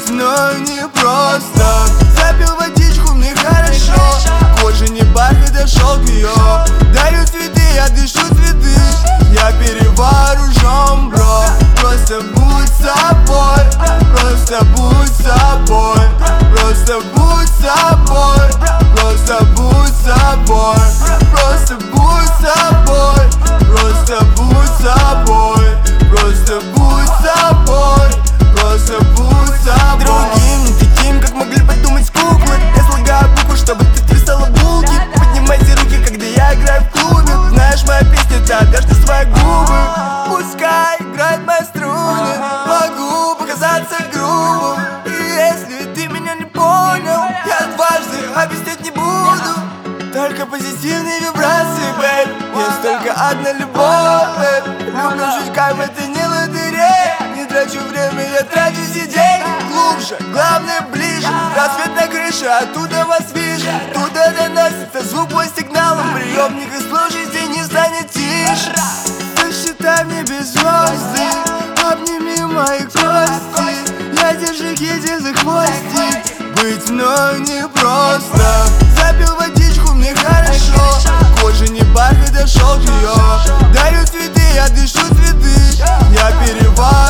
Быть мною непросто. Запил водичку, мне хорошо. Кожа не бархат, а шелк ее. Дарю цветы, я дышу цветы. Я перевооружен, бро. Просто будь собой. Просто будь собой. Просто будь собой. Просто будь собой. Просто будь собой. Просто будь собой. Просто будь собой. Просто будь собой. Другим, не таким, как могли подумать куклы. Я слагаю буквы, чтобы ты трясала булки. Поднимайте руки, когда я играю в клубе. Знаешь, моя песня, ты отдашь на свои губы. Пускай играет мои струны. Могу показаться грубым. И если ты меня не понял, я дважды объяснять не буду. Только позитивные вибрации, бэйб. Есть только одна любовь, бэйб. Люблю жить, как это не лотерея. Не трачу время, я трачу сидеть. Глубже, главное ближе. Рассвет на крыше, оттуда вас вижу. Туда доносится звук по сигналам. Приемник и слушайте, не станет тише. Посчитай мне без звезды. Обними мои кости. Я держу Кити за хвостик. Быть мною непросто. Запил водичку, мне хорошо. Кожа не бархат, а шелк ее. Дарю цветы, я дышу цветы. Я перевооружен.